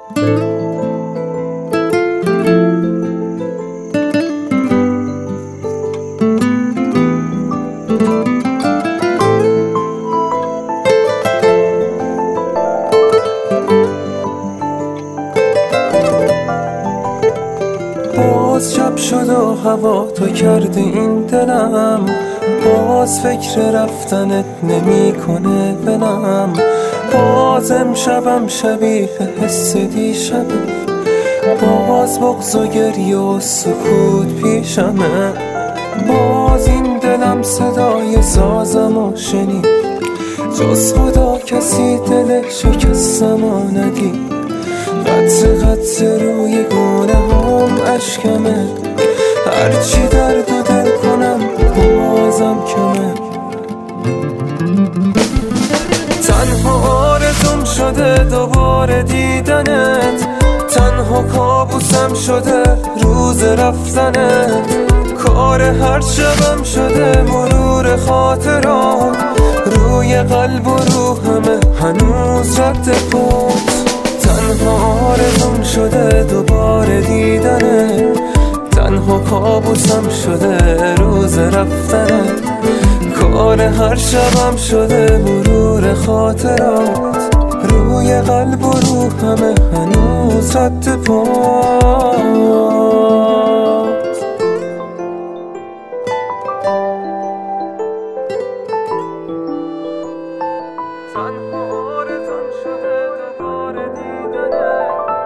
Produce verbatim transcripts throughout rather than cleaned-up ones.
باز شب شد و هوا تو کردی این دلم، باز فکر رفتنت نمی کنه بلم. باز امشبم شبیه حس دیشبه، باز بغض و گریه و سکوت پیشمه. باز این دلم صدای سازم و شنید، جز خدا کسی دل شکستم و ندید. قطره قطره روی گونه هم اشکمه، هرچی درد و دل کنم بازم کمه. تنها آرزوم شده دوباره دیدنت، تنها کابوسم شده روز رفتنت. کار هر شبم شده مرور خاطرات، روی قلب و روحمه هنوز رد پات. تنها آرزوم شده دوباره دیدنه، تنها کابوسم شده روز رفتنت. کار هر شبم شده مرور خاطرات، روی قلب و روحمه هنوز رد پات. تنها آرزوم شده دوباره دیدنه.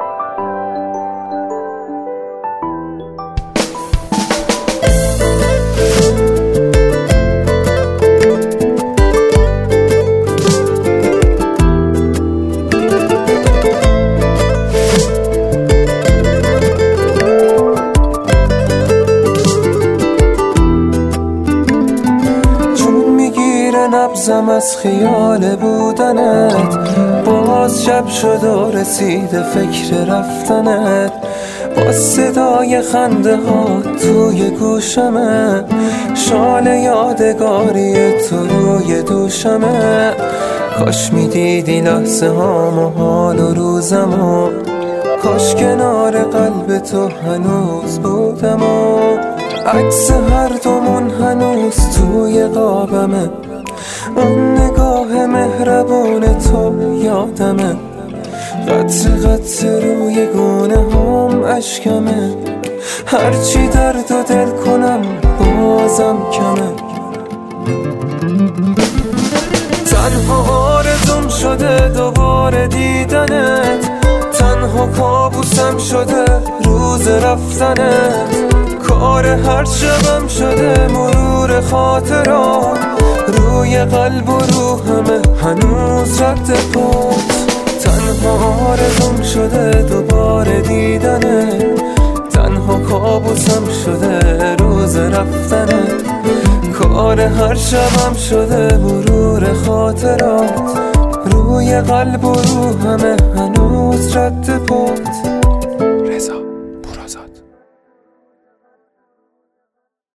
نبضم از خیال بودنت، باز شب شد و رسیده فکر رفتنت. با صدای خنده ها توی گوشمه، شال یادگاری تو روی دوشمه. کاش میدیدی لحظه هام و حال و روزمو، کاش کنار قلب تو هنوز بودم و عکس هر دومون هنوز توی قابمه. اون نگاه مهربون تو یادمه، قطره قطره روی گونه هم اشکمه. هرچی درد و دل کنم بازم کمه. تنها آرزوم شده دوباره دیدنت، تنها کابوسم شده روز رفتنت. کار هر شبم شده مرور خاطرات، روی قلب و روحمه هنوز رد پات. تنها آرزوم شده دوباره دیدنه، تنها کابوسم شده روز رفتنه. کار هر شبم شده مرور خاطرات، روی قلب و روحمه هنوز رد پات.